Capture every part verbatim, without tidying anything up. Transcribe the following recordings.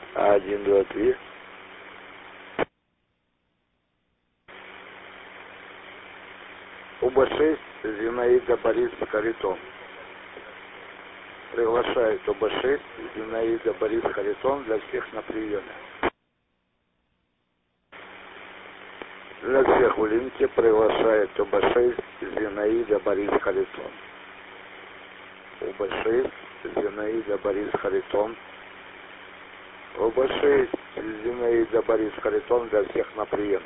Один, два, три. У Б шесть, Зинаида, Борис, Харитон. Приглашает У Б шесть, Зинаида, Борис, Харитон для всех на приеме. Для всех в линке приглашает У Б шесть, Зинаида, Борис, Харитон. У Б шесть, Зинаида, Борис, Харитон. У Б шесть, Зинаида, Борис, Харитон для всех на приеме.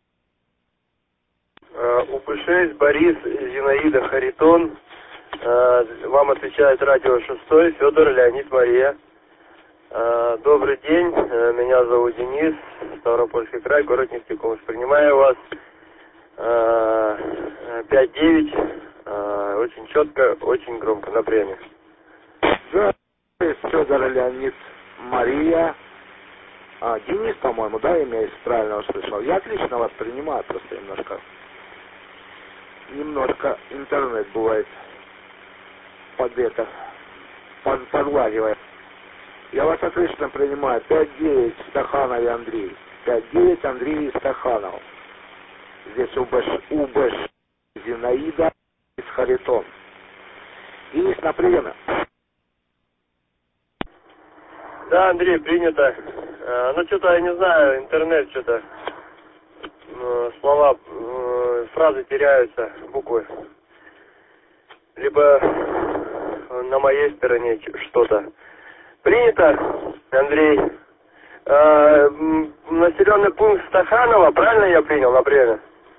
У Б шесть, Борис, Зинаида, Харитон. Вам отвечает радио шестой, Федор, Леонид, Мария. Добрый день, меня зовут Денис, Ставропольский край, город Нефтекумск. Принимаю вас пять девять, очень четко, очень громко, на приеме. Да, Федор, Леонид, Мария. А, Денис, по-моему, да, имя, если правильно услышал. Я отлично вас принимаю, просто немножко, немножко интернет бывает под это, под, подлагивает. Я вас отлично принимаю. пять девять, Стаханов Андрей. пять девять, Андрей Стаханов. Здесь У Б Ш, Зинаида, Харитон. Денис, на приеме. Да, Андрей, принято. Ну, что-то, я не знаю, интернет что-то, слова, фразы теряются, буквы. Либо на моей стороне что-то. Принято, Андрей. Э, населенный пункт Стаханова, правильно я принял на приеме?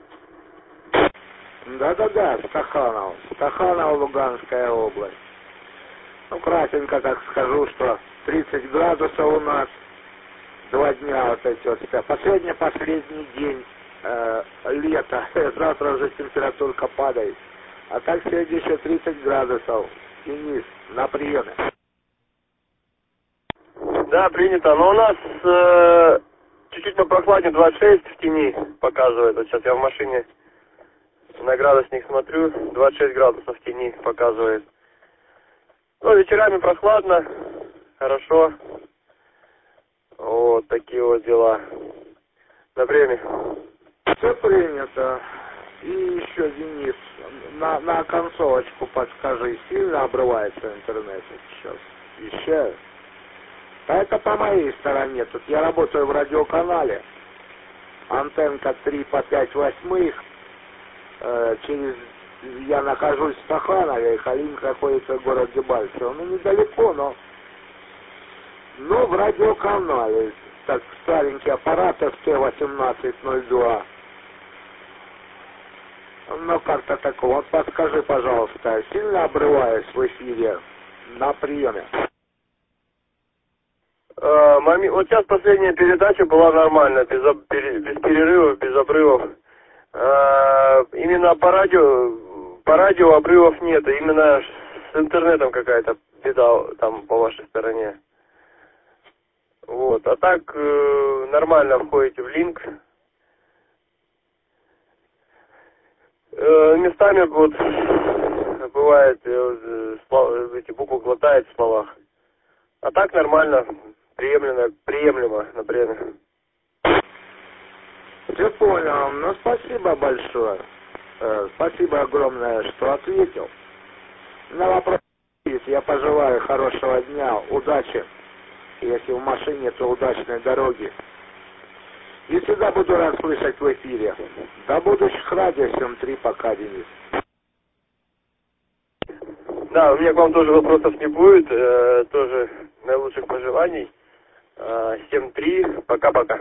Да-да-да, Стаханов. Стаханов, Луганская область. Ну, кратенько так скажу, что тридцать градусов у нас. Два дня вот эти вот. Последний, последний день э, лета. Завтра уже температурка падает. А так сегодня еще тридцать градусов. Денис, на приеме. Да, принято. Но у нас э, чуть-чуть попрохладнее, двадцать шесть в тени показывает. Вот сейчас я в машине на градусник смотрю, двадцать шесть градусов в тени показывает. Ну, вечерами прохладно, хорошо. Вот такие вот дела. На время. Все принято. И еще, Денис, на, на концовочку подскажи, сильно обрывается интернет сейчас? Еще? А это по моей стороне. Тут я работаю в радиоканале. Антенка три по пять восьмых. Э, через... Я нахожусь в Стаханове, и Халим находится в городе Дебальцево. Ну, недалеко, но... Ну, в радиоканале. Так, старенький аппарат Эф Т восемнадцать ноль два. Ну, как-то такого. Вот подскажи, пожалуйста, сильно обрываюсь в эфире на приеме? А, мами... Вот сейчас последняя передача была нормально, без, об... без перерывов, без обрывов. А, именно по радио, по радио обрывов нет, именно с интернетом какая-то беда там по вашей стороне. Вот, а так э, нормально входите в линк. Э, местами вот бывает э, слов, эти буквы глотает в словах. А так нормально, приемлемо, приемлемо, например. Все понял. Ну, спасибо большое. Э, спасибо огромное, что ответил. На вопрос я пожелаю хорошего дня, удачи. Если в машине, то удачной дороги. И всегда буду рад слышать в эфире. До будущих радио семь три, пока, Денис. Да, у меня к вам тоже вопросов не будет. Э, тоже наилучших пожеланий. Э, семь три, пока-пока.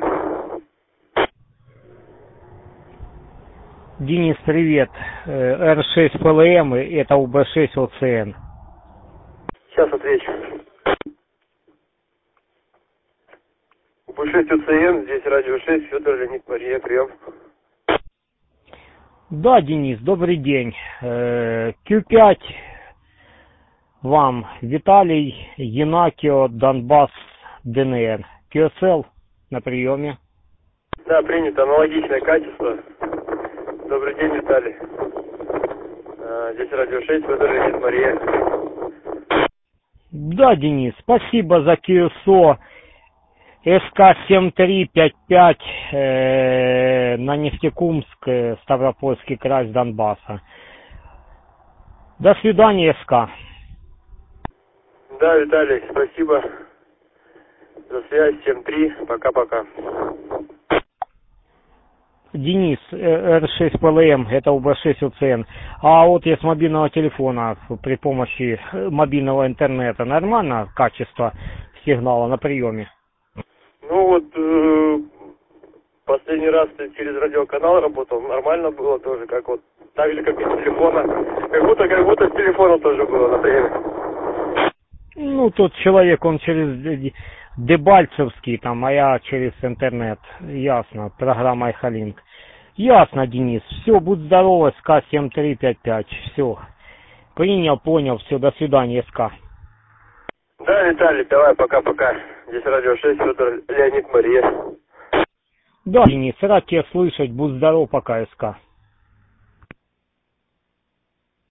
Денис, привет. Р шесть П Л М, это У Б шесть О Ц Н. Сейчас отвечу. У Б шесть О Ц Н, здесь радио шесть, Федор, Леонид, Мария, прием. Да, Денис, добрый день. Q пять вам, Виталий, Янакио, Донбасс, Д Н Р. Q S L на приеме. Да, принято, аналогичное качество. Добрый день, Виталий. А, здесь радио шесть, Федор, Леонид, Мария. Да, Денис, спасибо за Q S O. эс ка семь три пять пять э, на Нефтекумск, э, Ставропольский край, с Донбасса. До свидания, СК. Да, Виталий, спасибо за связь. семь три. Пока-пока. Денис, эр шесть пэ эл эм, это у бэ шесть у цэ эн. А вот я с мобильного телефона при помощи мобильного интернета нормально качество сигнала на приеме? Ну вот, э, последний раз через радиоканал работал, нормально было тоже, как вот, так же, как и с телефона. Как будто, как будто с телефона тоже было на приеме. Ну, тот человек, он через Дебальцевский, там, а я через интернет. Ясно, программа Айхалинк. Ясно, Денис. Все, будь здоров, эс ка семь три пять пять. Все. Принял, понял, все, до свидания, СК. Да, Виталий, давай, пока-пока. Здесь радио шесть, Федор, Леонид, Мария. Да, Денис, рад тебя слышать, будь здоров, пока, СК.